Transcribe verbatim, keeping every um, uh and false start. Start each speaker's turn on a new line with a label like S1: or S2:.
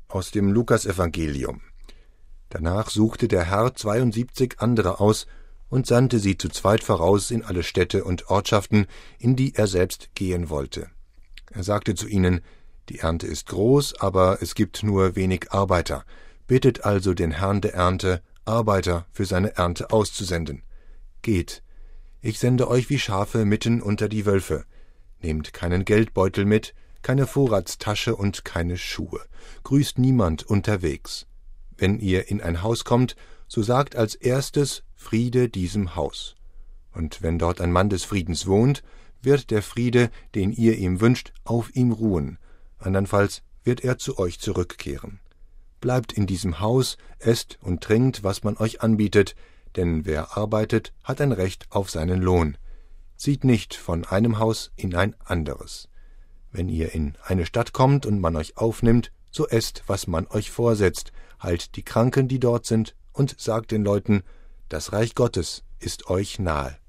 S1: Aus dem Lukasevangelium. Danach suchte der Herr zweiundsiebzig andere aus und sandte sie zu zweit voraus in alle Städte und Ortschaften, in die er selbst gehen wollte. Er sagte zu ihnen: Die Ernte ist groß, aber es gibt nur wenig Arbeiter. Bittet also den Herrn der Ernte, Arbeiter für seine Ernte auszusenden. Geht, ich sende euch wie Schafe mitten unter die Wölfe. Nehmt keinen Geldbeutel mit, keine Vorratstasche und keine Schuhe. Grüßt niemand unterwegs. Wenn ihr in ein Haus kommt, so sagt als erstes: Friede diesem Haus. Und wenn dort ein Mann des Friedens wohnt, wird der Friede, den ihr ihm wünscht, auf ihm ruhen. Andernfalls wird er zu euch zurückkehren. Bleibt in diesem Haus, esst und trinkt, was man euch anbietet, denn wer arbeitet, hat ein Recht auf seinen Lohn. Zieht nicht von einem Haus in ein anderes. Wenn ihr in eine Stadt kommt und man euch aufnimmt, so esst, was man euch vorsetzt, heilt die Kranken, die dort sind, und sagt den Leuten: Das Reich Gottes ist euch nahe.